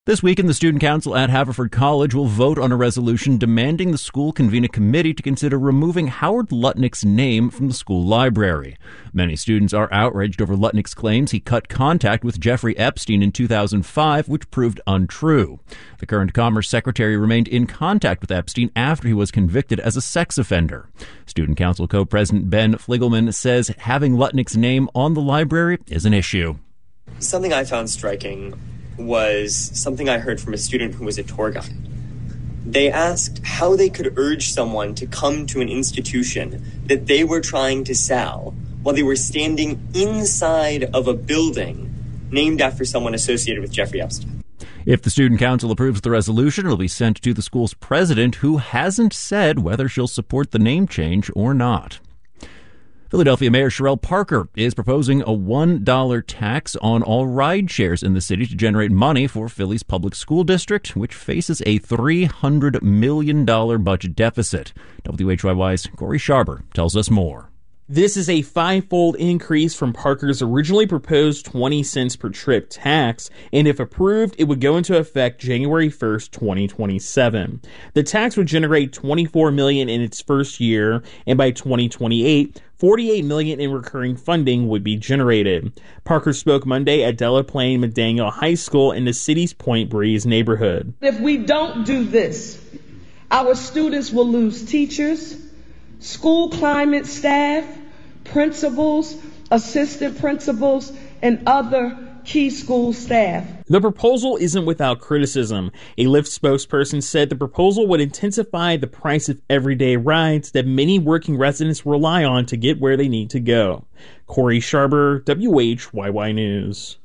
This weekend, the Student Council at Haverford College will vote on a resolution demanding the school convene a committee to consider removing Howard Lutnick's name from the school library. Many students are outraged over Lutnick's claims he cut contact with Jeffrey Epstein in 2005, which proved untrue. The current Commerce Secretary remained in contact with Epstein after he was convicted as a sex offender. Student Council co-president Ben Fligelman says having Lutnick's name on the library is an issue. Something I found striking was something I heard from a student who was a tour guide. They asked how they could urge someone to come to an institution that they were trying to sell while they were standing inside of a building named after someone associated with Jeffrey Epstein. If the Student Council approves the resolution, it'll be sent to the school's president, who hasn't said whether she'll support the name change or not. Philadelphia Mayor Cherelle Parker is proposing a $1 tax on all ride shares in the city to generate money for Philly's public school district, which faces a $300 million budget deficit. WHYY's Corey Sharber tells us more. This is a five-fold increase from Parker's originally proposed 20 cents per trip tax, and if approved, it would go into effect January 1st, 2027. The tax would generate $24 million in its first year, and by 2028, $48 million in recurring funding would be generated. Parker spoke Monday at Delaplane McDaniel High School in the city's Point Breeze neighborhood. If we don't do this, our students will lose teachers, school climate staff, principals, assistant principals, and other key school staff. The proposal isn't without criticism. A Lyft spokesperson said the proposal would intensify the price of everyday rides that many working residents rely on to get where they need to go. Corey Sharber, WHYY News.